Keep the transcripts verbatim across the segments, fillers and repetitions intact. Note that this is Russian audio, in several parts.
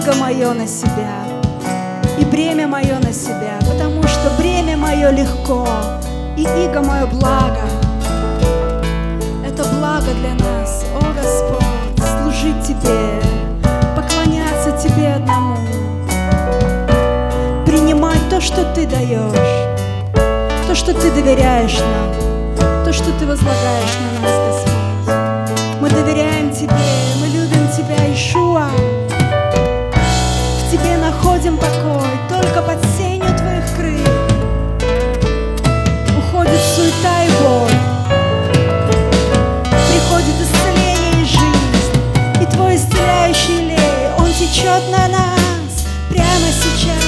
иго мое на себя, и бремя мое на себя, потому что бремя мое легко, и иго мое благо. Это благо для нас, о Господь, служить Тебе, поклоняться Тебе одному, принимать то, что Ты даешь, то, что Ты доверяешь нам, то, что Ты возлагаешь на нас, Господь. Мы доверяем Тебе, мы любим Тебя, Иешуа. В Тебе находим покой, только под сенью Твоих крыл. Уходит суета и боль, приходит исцеление и жизнь, и Твой исцеляющий лей, он течет на нас прямо сейчас.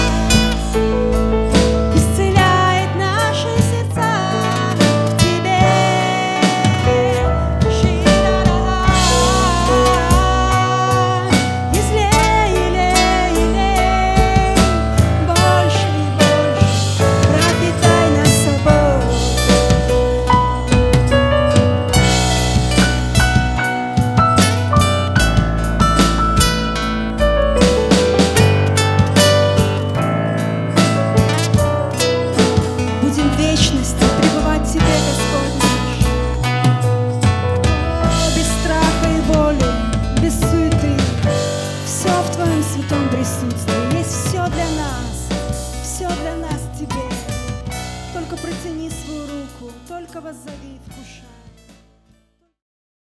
Есть все для нас, все для нас Тебе. Только протяни свою руку, только воззови, вкушай.